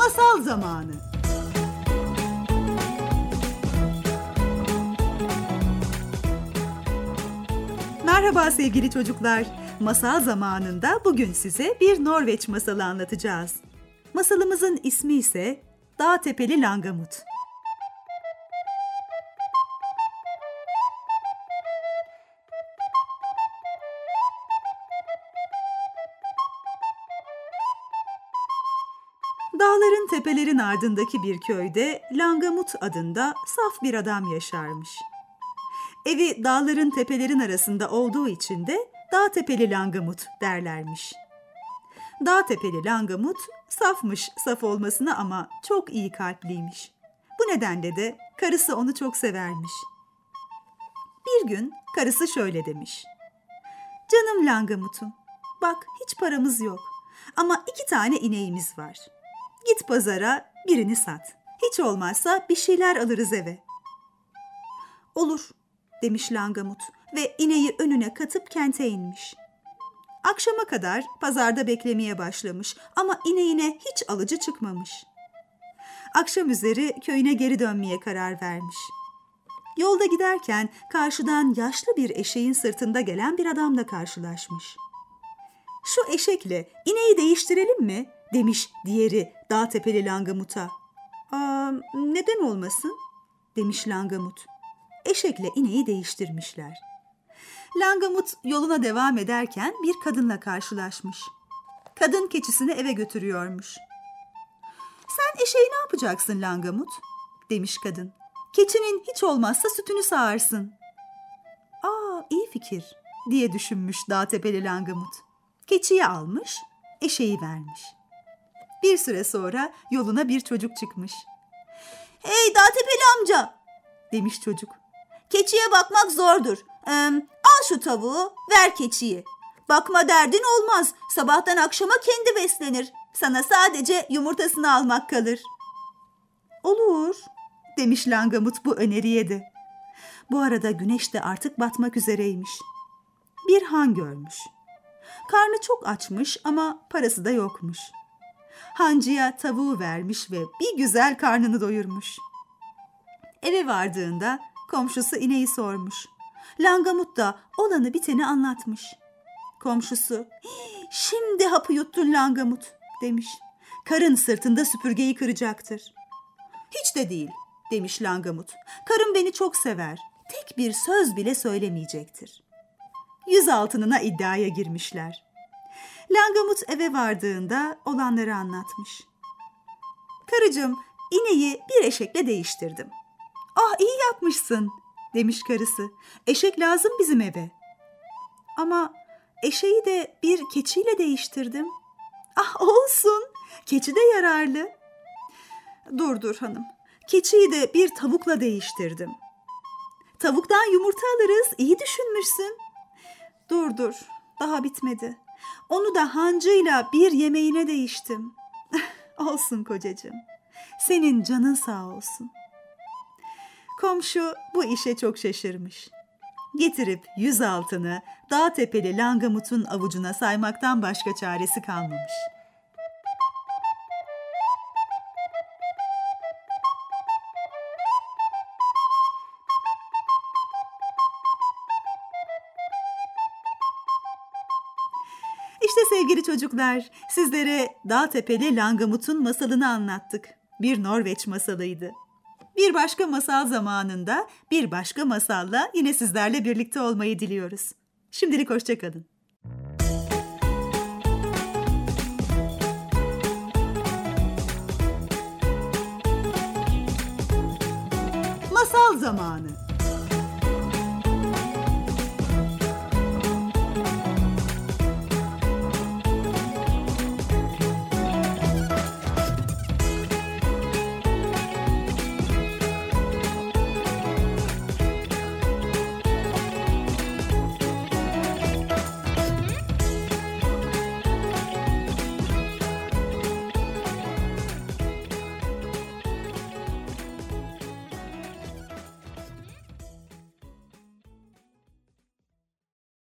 Masal zamanı. Merhaba sevgili çocuklar. Masal zamanında bugün size bir Norveç masalı anlatacağız. Masalımızın ismi ise Dağ Tepeli Langamut. Dağların tepelerin ardındaki bir köyde Langamut adında saf bir adam yaşarmış. Evi dağların tepelerin arasında olduğu için de Dağ Tepeli Langamut derlermiş. Dağ Tepeli Langamut safmış saf olmasına ama çok iyi kalpliymiş. Bu nedenle de karısı onu çok severmiş. Bir gün karısı şöyle demiş. Canım Langamut'um, bak hiç paramız yok ama 2 tane ineğimiz var. Git pazara birini sat. Hiç olmazsa bir şeyler alırız eve. Olur demiş Langamut ve ineği önüne katıp kente inmiş. Akşama kadar pazarda beklemeye başlamış ama ineğine hiç alıcı çıkmamış. Akşam üzeri köyüne geri dönmeye karar vermiş. Yolda giderken karşıdan yaşlı bir eşeğin sırtında gelen bir adamla karşılaşmış. Şu eşekle ineği değiştirelim mi? Demiş diğeri Dağ Tepeli Langamut'a. Neden olmasın? Demiş Langamut. Eşekle ineği değiştirmişler. Langamut yoluna devam ederken bir kadınla karşılaşmış. Kadın keçisini eve götürüyormuş. Sen eşeği ne yapacaksın Langamut? Demiş kadın. Keçinin hiç olmazsa sütünü sağarsın. İyi fikir diye düşünmüş Dağ Tepeli Langamut. Keçiyi almış, eşeği vermiş. Bir süre sonra yoluna bir çocuk çıkmış. Hey Dağ Tepeli amca demiş çocuk. Keçiye bakmak zordur. Al şu tavuğu, ver keçiyi. Bakma derdin olmaz. Sabahtan akşama kendi beslenir. Sana sadece yumurtasını almak kalır. Olur demiş Langamut bu öneriye de. Bu arada güneş de artık batmak üzereymiş. Bir han görmüş. Karnı çok açmış ama parası da yokmuş. Hancıya tavuğu vermiş ve bir güzel karnını doyurmuş. Eve vardığında komşusu ineği sormuş. Langamut da olanı biteni anlatmış. Komşusu, şimdi hapı yuttun Langamut demiş. Karın sırtında süpürgeyi kıracaktır. Hiç de değil demiş Langamut. Karım beni çok sever. Tek bir söz bile söylemeyecektir. 100 altınına iddiaya girmişler. Langamut eve vardığında olanları anlatmış. Karıcığım, ineği bir eşekle değiştirdim. İyi yapmışsın demiş karısı. Eşek lazım bizim eve. Ama eşeği de bir keçiyle değiştirdim. Olsun, keçi de yararlı. Dur hanım, keçiyi de bir tavukla değiştirdim. Tavuktan yumurta alırız, iyi düşünmüşsün. Dur, daha bitmedi. Onu da hancıyla bir yemeğine değiştim. Olsun kocacığım, senin canın sağ olsun. Komşu bu işe çok şaşırmış. Getirip 100 altını Dağ Tepeli Langamut'un avucuna saymaktan başka çaresi kalmamış. İşte sevgili çocuklar, sizlere Dağ Tepeli Langamut'un masalını anlattık. Bir Norveç masalıydı. Bir başka masal zamanında bir başka masalla yine sizlerle birlikte olmayı diliyoruz. Şimdilik hoşça kalın. Masal zamanı.